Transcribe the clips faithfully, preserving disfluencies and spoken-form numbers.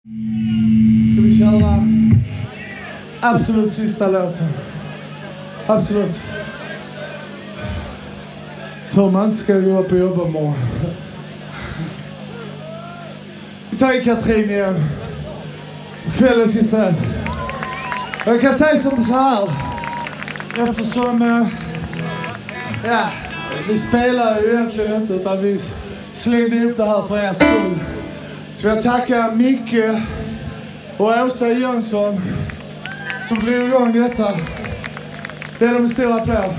Ska vi köra absolut sista låten? Absolut. Tror man inte ska gå upp och jobba imorgon. Vi tar in Katrin igen. Kvällens sista låt. Jag kan säga som så här. Eftersom äh, ja, vi spelar ju egentligen inte, utan vi slängde ihop det här för er skull. Så jag tackar Micke och Åsa Jönsson som drog igång detta. Det är de stora applåd.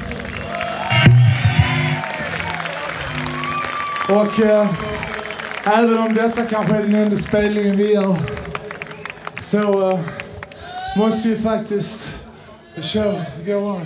Och äh, även om detta kanske är den enda spelningen vi gör, så äh, måste ju faktiskt the show go on.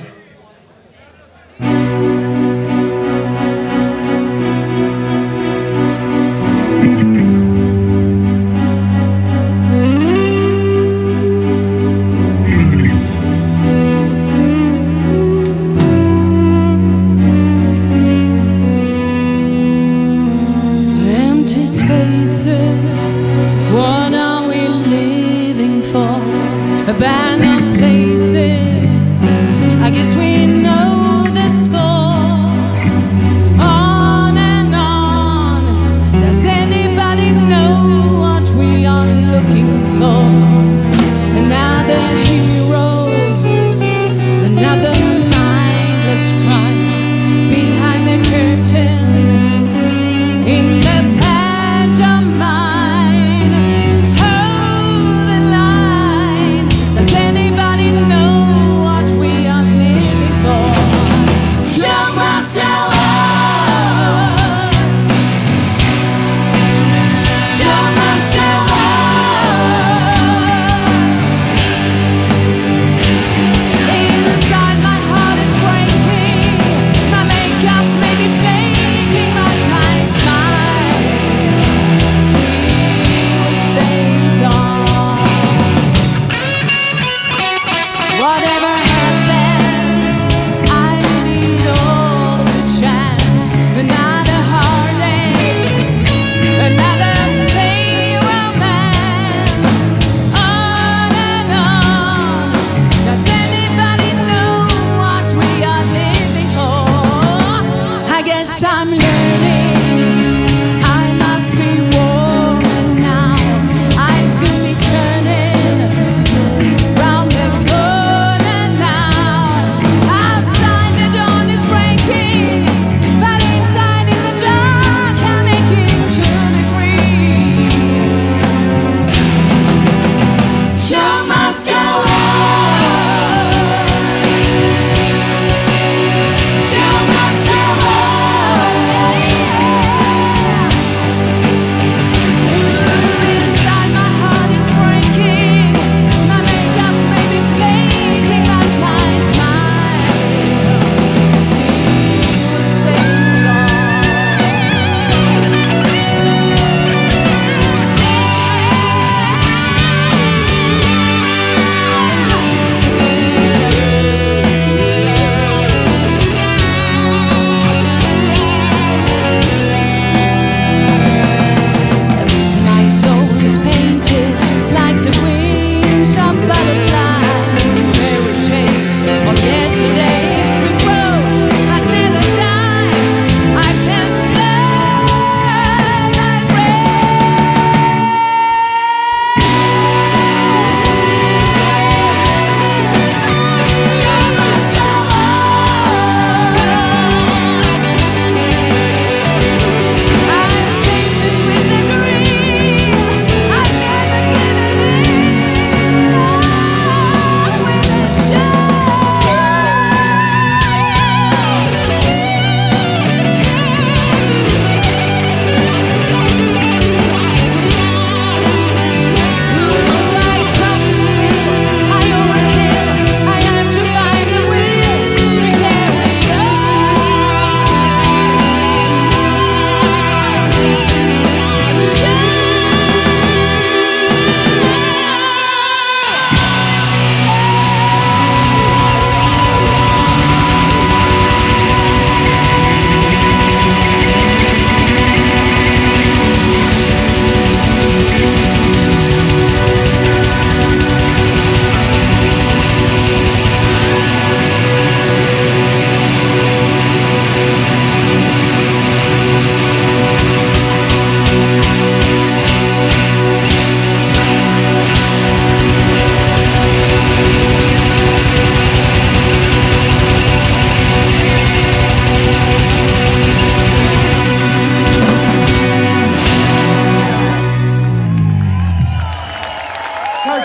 Empty spaces, what are we living for? Abandoned places, I guess we know the score. On and on, does anybody know what we are looking for? Another hero, another mindless crime behind the curtain, in the pantomime. Hold the line. Does anybody know what we are living for?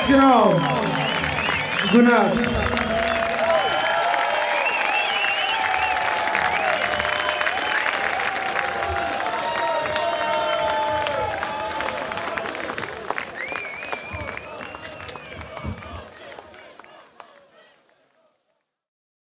ska ni ha. Godnatt.